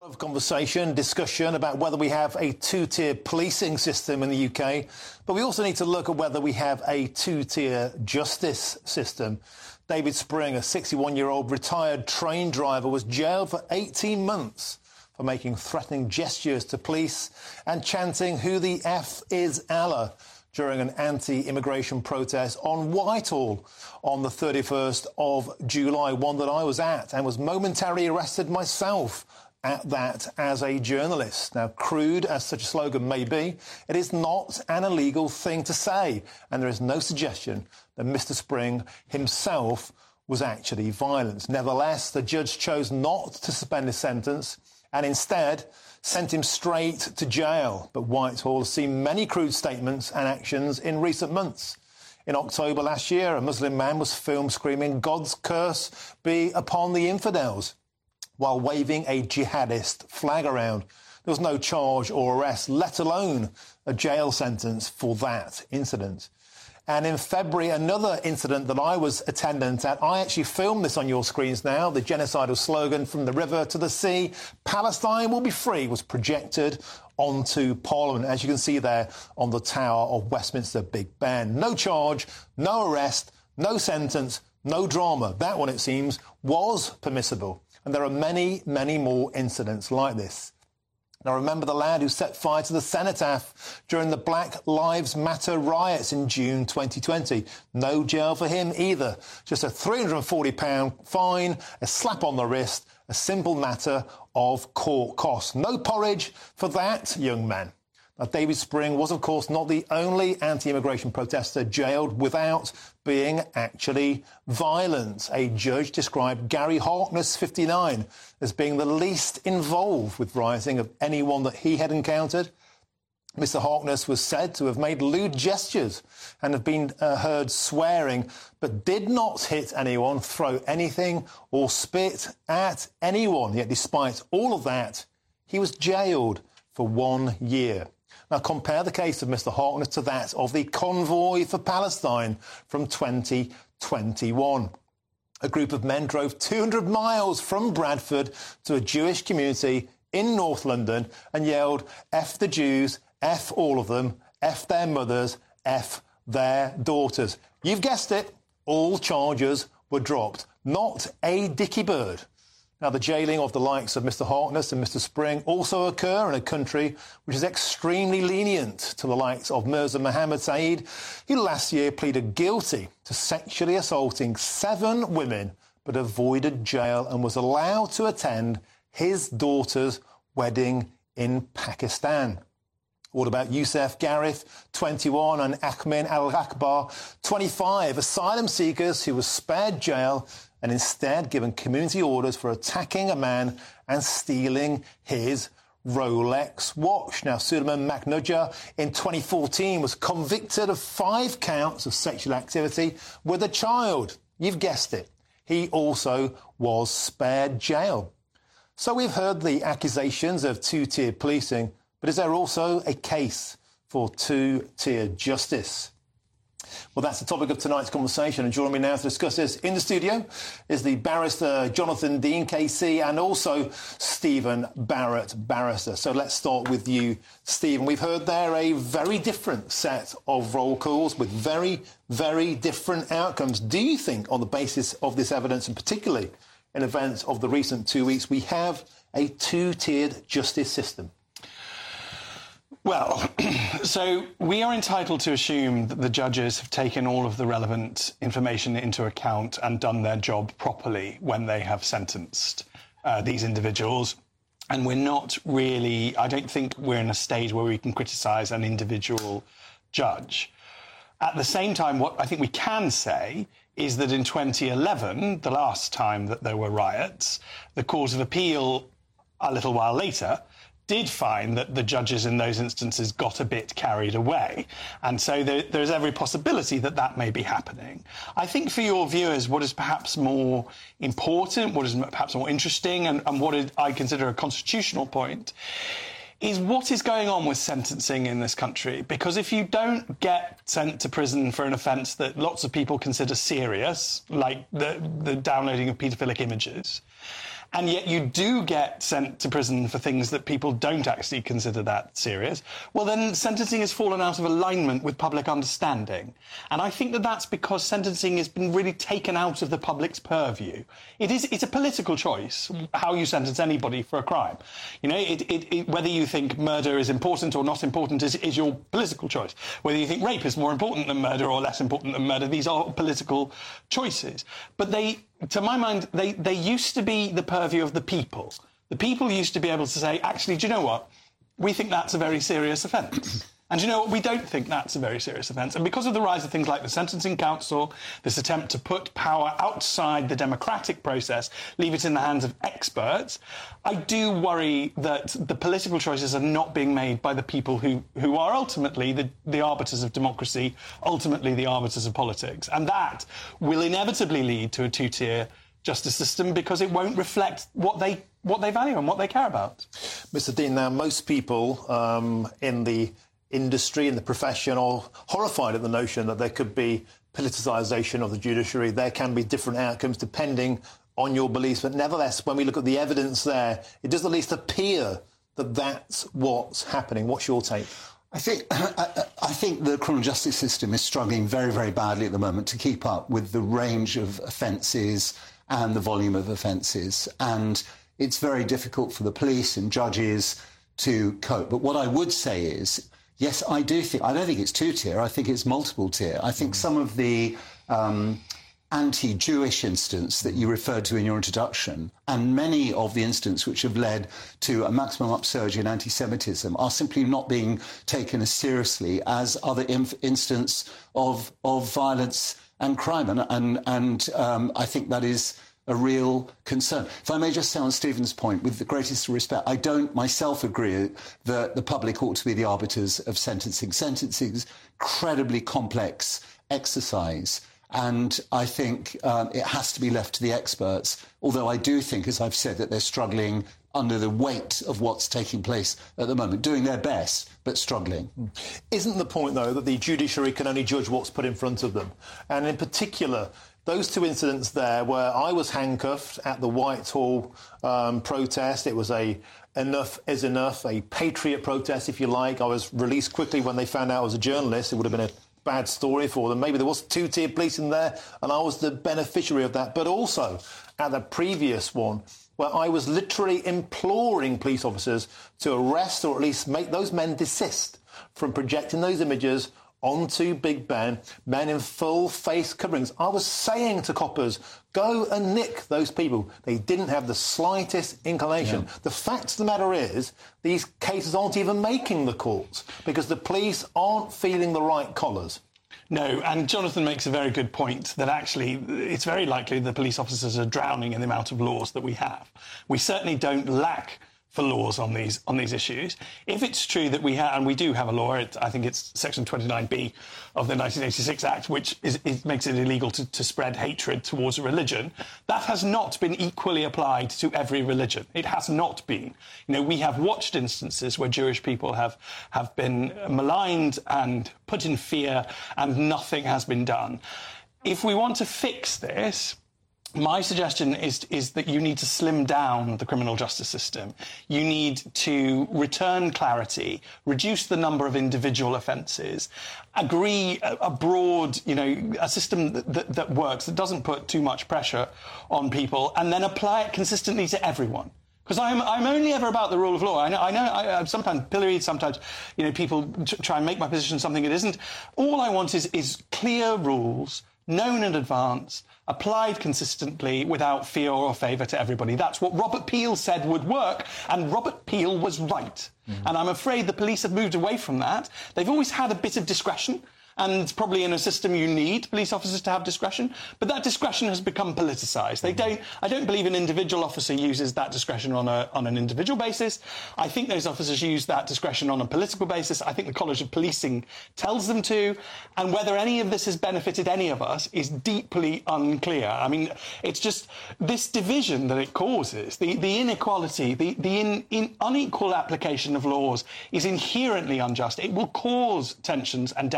Of conversation, discussion about whether we have a two-tier policing system in the UK, but we also need to look at whether we have a two-tier justice system. David Spring, a 61-year-old retired train driver, was jailed for 18 months for making threatening gestures to police and chanting "Who the F is Allah" during an anti-immigration protest on Whitehall on the 31st of July, one that I was at and was momentarily arrested myself at that as a journalist. Now, crude as such a slogan may be, it is not an illegal thing to say, and there is no suggestion that Mr. Spring himself was actually violent. Nevertheless, the judge chose not to suspend his sentence and instead sent him straight to jail. But Whitehall has seen many crude statements and actions in recent months. In October last year, a Muslim man was filmed screaming "God's curse be upon the infidels" while waving a jihadist flag around. There was no charge or arrest, let alone a jail sentence for that incident. And in February, another incident that I was attendant at, I actually filmed this on your screens now, the genocidal slogan "From the river to the sea, Palestine will be free" was projected onto Parliament, as you can see there on the tower of Westminster Big Ben. No charge, no arrest, no sentence, no drama. That one, it seems, was permissible. And there are many, many more incidents like this. Now, remember the lad who set fire to the cenotaph during the Black Lives Matter riots in June 2020. No jail for him either. Just a £340 fine, a slap on the wrist, a simple matter of court costs. No porridge for that young man. Now, David Spring was, of course, not the only anti-immigration protester jailed without being actually violent. A judge described Gary Harkness, 59, as being the least involved with rioting of anyone that he had encountered. Mr. Harkness was said to have made lewd gestures and have been heard swearing, but did not hit anyone, throw anything or spit at anyone. Yet despite all of that, he was jailed for 1 year. Now, compare the case of Mr. Harkness to that of the Convoy for Palestine from 2021. A group of men drove 200 miles from Bradford to a Jewish community in North London and yelled "F the Jews, F all of them, F their mothers, F their daughters." You've guessed it, all charges were dropped. Not a dicky bird. Now, the jailing of the likes of Mr. Harkness and Mr. Spring also occur in a country which is extremely lenient to the likes of Mirza Mohammed Saeed, who last year pleaded guilty to sexually assaulting 7 women but avoided jail and was allowed to attend his daughter's wedding in Pakistan. What about Youssef Garith, 21, and Ahmed Al-Akbar, 25, asylum seekers who were spared jail and instead given community orders for attacking a man and stealing his Rolex watch? Now, Suleiman Maknudja in 2014 was convicted of 5 counts of sexual activity with a child. You've guessed it. He also was spared jail. So we've heard the accusations of two-tier policing, but is there also a case for two-tier justice? Well, that's the topic of tonight's conversation, and joining me now to discuss this in the studio is the barrister Jonathan Dean, KC, and also Stephen Barrett, barrister. So let's start with you, Stephen. We've heard there a very different set of roll calls with very, very different outcomes. Do you think, on the basis of this evidence, and particularly in events of the recent 2 weeks, we have a two-tiered justice system? Well, so we are entitled to assume that the judges have taken all of the relevant information into account and done their job properly when they have sentenced these individuals. And we're not really, I don't think we're in a stage where we can criticise an individual judge. At the same time, what I think we can say is that in 2011, the last time that there were riots, the Court of Appeal, a little while later, did find that the judges in those instances got a bit carried away. And so there's every possibility that that may be happening. I think for your viewers, what is perhaps more important, what is perhaps more interesting, and what I consider a constitutional point, is what is going on with sentencing in this country. Because if you don't get sent to prison for an offence that lots of people consider serious, like the downloading of paedophilic images, and yet you do get sent to prison for things that people don't actually consider that serious, well, then sentencing has fallen out of alignment with public understanding. And I think that that's because sentencing has been really taken out of the public's purview. It's a political choice, how you sentence anybody for a crime. You know, whether you think murder is important or not important is your political choice. Whether you think rape is more important than murder or less important than murder, these are political choices. But to my mind, they used to be the purview of the people. The people used to be able to say, actually, do you know what? We think that's a very serious offence. And do you know what? We don't think that's a very serious offence. And because of the rise of things like the Sentencing Council, this attempt to put power outside the democratic process, leave it in the hands of experts, I do worry that the political choices are not being made by the people who are ultimately the arbiters of democracy, ultimately the arbiters of politics. And that will inevitably lead to a two-tier justice system because it won't reflect what they value and what they care about. Mr. Dean, now most people in the industry, in the profession, are horrified at the notion that there could be politicisation of the judiciary. There can be different outcomes depending on your beliefs. But nevertheless, when we look at the evidence there, it does at least appear that that's what's happening. What's your take? I think the criminal justice system is struggling very, very badly at the moment to keep up with the range of offences and the volume of offences. And it's very difficult for the police and judges to cope. But what I would say is, yes, I don't think it's two-tier, I think it's multiple-tier. I think some of the anti-Jewish incidents that you referred to in your introduction, and many of the incidents which have led to a maximum upsurge in anti-Semitism, are simply not being taken as seriously as other incidents of violence and crime. And I think that is a real concern. If I may just say on Stephen's point, with the greatest respect, I don't myself agree that the public ought to be the arbiters of sentencing. Sentencing is an incredibly complex exercise, and I think it has to be left to the experts, although I do think, as I've said, that they're struggling under the weight of what's taking place at the moment, doing their best, but struggling. Isn't the point, though, that the judiciary can only judge what's put in front of them? And in particular, those two incidents there where I was handcuffed at the Whitehall protest, it was a enough is enough, a patriot protest, if you like. I was released quickly when they found out I was a journalist. It would have been a bad story for them. Maybe there was two-tier policing there, and I was the beneficiary of that. But also, at the previous one, where I was literally imploring police officers to arrest or at least make those men desist from projecting those images onto Big Ben, men in full face coverings. I was saying to coppers, go and nick those people. They didn't have the slightest inclination. Yeah. The fact of the matter is, these cases aren't even making the courts because the police aren't feeling the right collars. No, and Jonathan makes a very good point that actually it's very likely the police officers are drowning in the amount of laws that we have. We certainly don't lack for laws on these issues. If it's true that we have, and we do have a law, I think it's Section 29B of the 1986 Act, which makes it illegal to spread hatred towards a religion, that has not been equally applied to every religion. It has not been. You know, we have watched instances where Jewish people have been maligned and put in fear, and nothing has been done. If we want to fix this, my suggestion is that you need to slim down the criminal justice system. You need to return clarity, reduce the number of individual offences, agree a broad, a system that works, that doesn't put too much pressure on people, and then apply it consistently to everyone. Because I'm only ever about the rule of law. I know I'm sometimes pilloried, sometimes people try and make my position something it isn't. All I want is clear rules, known in advance, applied consistently without fear or favour to everybody. That's what Robert Peel said would work, and Robert Peel was right. And I'm afraid the police have moved away from that. They've always had a bit of discretion, and probably in a system you need police officers to have discretion, but that discretion has become politicised. I don't believe an individual officer uses that discretion on an individual basis. I think those officers use that discretion on a political basis. I think the College of Policing tells them to, and whether any of this has benefited any of us is deeply unclear. I mean, it's just this division that it causes, the inequality, the unequal application of laws is inherently unjust. It will cause tensions and damage to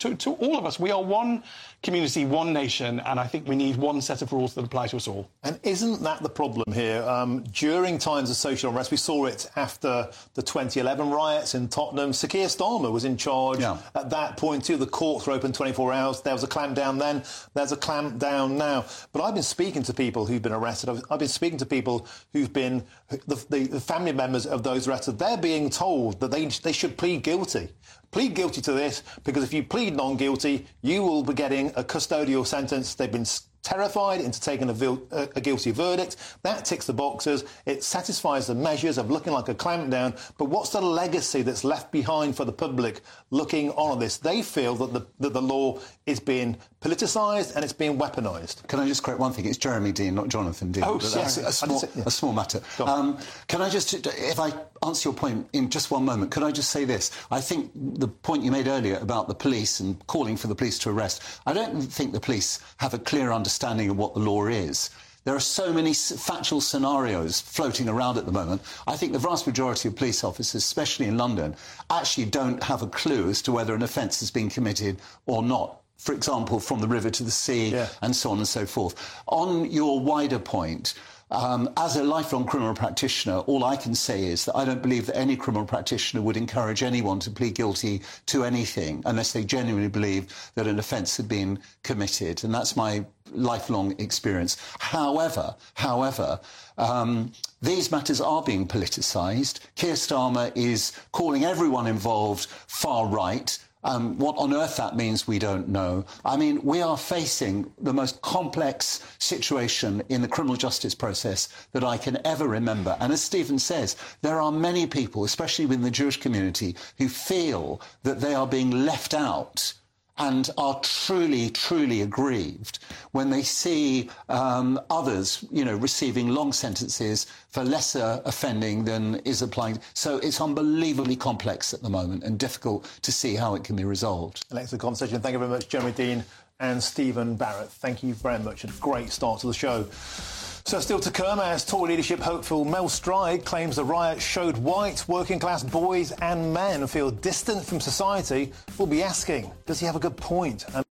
to all of us. We are one community, one nation, and I think we need one set of rules that apply to us all. And isn't that the problem here? During times of social unrest, we saw it after the 2011 riots in Tottenham. Sir Keir Starmer was in charge at that point too. The courts were open 24 hours. There was a clampdown then. There's a clampdown now. But I've been speaking to people who've been arrested. I've been speaking to people who've been the family members of those arrested. They're being told that they should plead guilty. Plead guilty to this, because if you plead non-guilty, you will be getting a custodial sentence. They've been terrified into taking a guilty verdict. That ticks the boxes. It satisfies the measures of looking like a clampdown. But what's the legacy that's left behind for the public looking on this? They feel that the law is being politicised and it's being weaponised. Can I just correct one thing? It's Jeremy Dean, not Jonathan Dean. Oh, yes, a small matter. Can I just, if I answer your point in just one moment, could I just say this? I think the point you made earlier about the police and calling for the police to arrest, I don't think the police have a clear understanding of what the law is. There are so many factual scenarios floating around at the moment. I think the vast majority of police officers, especially in London, actually don't have a clue as to whether an offence has been committed or not. For example, from the river to the sea, and so on and so forth. On your wider point, as a lifelong criminal practitioner, all I can say is that I don't believe that any criminal practitioner would encourage anyone to plead guilty to anything unless they genuinely believe that an offence had been committed. And that's my lifelong experience. However, these matters are being politicised. Keir Starmer is calling everyone involved far right. What on earth that means, we don't know. I mean, we are facing the most complex situation in the criminal justice process that I can ever remember. And as Stephen says, there are many people, especially within the Jewish community, who feel that they are being left out and are truly, truly aggrieved when they see others, receiving long sentences for lesser offending than is applying. So it's unbelievably complex at the moment and difficult to see how it can be resolved. An excellent conversation. Thank you very much, Jeremy Dean and Stephen Barrett. Thank you very much. A great start to the show. So still to come, as Tory leadership hopeful Mel Stride claims the riot showed white working-class boys and men feel distant from society, we'll be asking, does he have a good point?